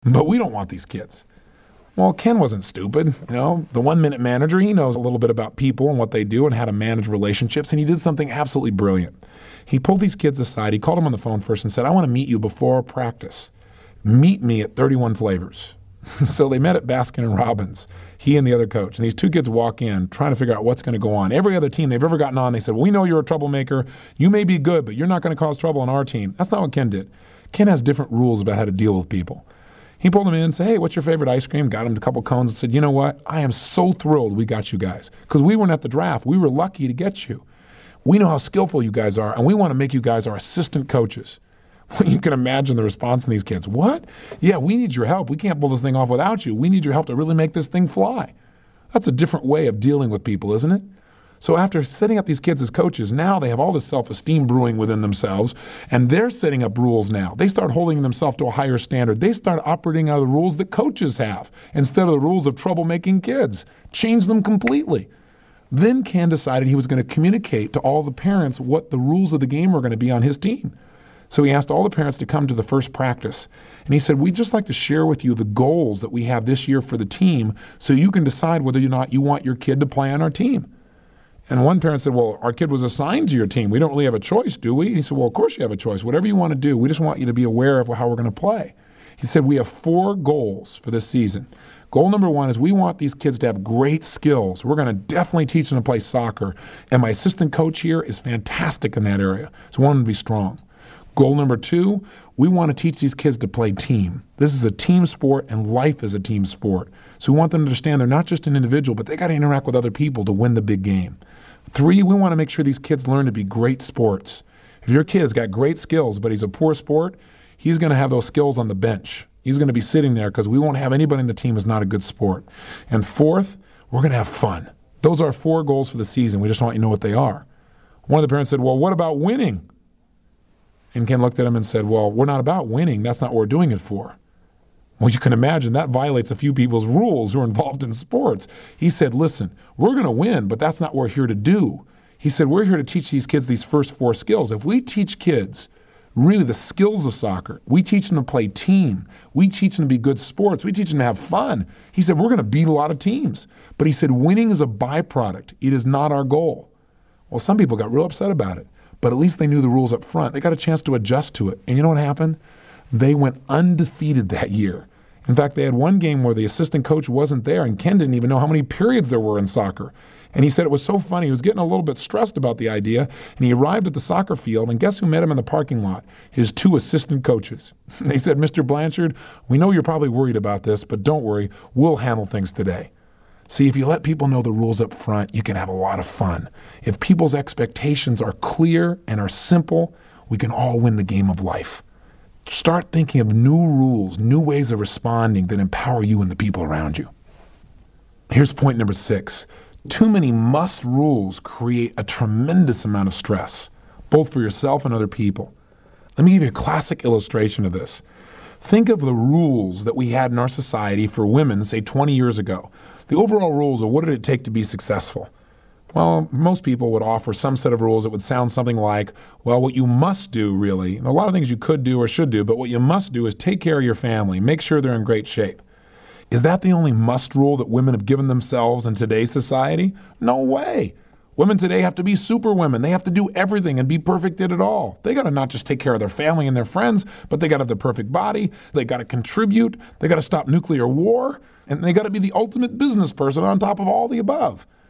But we don't want these kids. Well, Ken wasn't stupid. The 1-minute manager, he knows a little bit about people and what they do and how to manage relationships, and he did something absolutely brilliant. He pulled these kids aside. He called them on the phone first and said, I want to meet you before practice. Meet me at 31 Flavors. So they met at Baskin & Robbins, he and the other coach. And these two kids walk in trying to figure out what's going to go on. Every other team they've ever gotten on, they said, well, we know you're a troublemaker. You may be good, but you're not going to cause trouble on our team. That's not what Ken did. Ken has different rules about how to deal with people. He pulled them in and said, hey, what's your favorite ice cream? Got him a couple cones and said, you know what? I am so thrilled we got you guys because we weren't at the draft. We were lucky to get you. We know how skillful you guys are, and we want to make you guys our assistant coaches. You can imagine the response from these kids. What? Yeah, we need your help. We can't pull this thing off without you. We need your help to really make this thing fly. That's a different way of dealing with people, isn't it? So after setting up these kids as coaches, now they have all this self-esteem brewing within themselves, and they're setting up rules now. They start holding themselves to a higher standard. They start operating out of the rules that coaches have instead of the rules of troublemaking kids. Change them completely. Then Ken decided he was going to communicate to all the parents what the rules of the game were going to be on his team. So he asked all the parents to come to the first practice. And he said, we'd just like to share with you the goals that we have this year for the team so you can decide whether or not you want your kid to play on our team. And one parent said, well, our kid was assigned to your team. We don't really have a choice, do we? He said, well, of course you have a choice. Whatever you want to do, we just want you to be aware of how we're going to play. He said, we have 4 goals for this season. Goal number 1 is we want these kids to have great skills. We're going to definitely teach them to play soccer. And my assistant coach here is fantastic in that area. So we want them to be strong. Goal number 2, we want to teach these kids to play team. This is a team sport, and life is a team sport. So we want them to understand they're not just an individual, but they got to interact with other people to win the big game. 3, we want to make sure these kids learn to be great sports. If your kid's got great skills, but he's a poor sport, he's going to have those skills on the bench. He's going to be sitting there because we won't have anybody in the team who's not a good sport. And 4th, we're going to have fun. Those are our 4 goals for the season. We just want you to know what they are. One of the parents said, well, what about winning? And Ken looked at him and said, well, we're not about winning. That's not what we're doing it for. Well, you can imagine that violates a few people's rules who are involved in sports. He said, listen, we're going to win, but that's not what we're here to do. He said, we're here to teach these kids these first 4 skills. If we teach kids really the skills of soccer, we teach them to play team, we teach them to be good sports, we teach them to have fun. He said, we're going to beat a lot of teams. But he said, winning is a byproduct. It is not our goal. Well, some people got real upset about it. But at least they knew the rules up front. They got a chance to adjust to it. And you know what happened? They went undefeated that year. In fact, they had one game where the assistant coach wasn't there, and Ken didn't even know how many periods there were in soccer. And he said it was so funny. He was getting a little bit stressed about the idea, and he arrived at the soccer field, and guess who met him in the parking lot? His 2 assistant coaches. They said, Mr. Blanchard, we know you're probably worried about this, but don't worry. We'll handle things today. See, if you let people know the rules up front, you can have a lot of fun. If people's expectations are clear and are simple, we can all win the game of life. Start thinking of new rules, new ways of responding that empower you and the people around you. Here's point number 6. Too many must rules create a tremendous amount of stress, both for yourself and other people. Let me give you a classic illustration of this. Think of the rules that we had in our society for women, say 20 years ago. The overall rules of what did it take to be successful? Well, most people would offer some set of rules that would sound something like, well, what you must do really, a lot of things you could do or should do, but what you must do is take care of your family, make sure they're in great shape. Is that the only must rule that women have given themselves in today's society? No way. Women today have to be super women. They have to do everything and be perfect at it all. They got to not just take care of their family and their friends, but they got to have the perfect body. They got to contribute. They got to stop nuclear war. And they got to be the ultimate business person on top of all the above.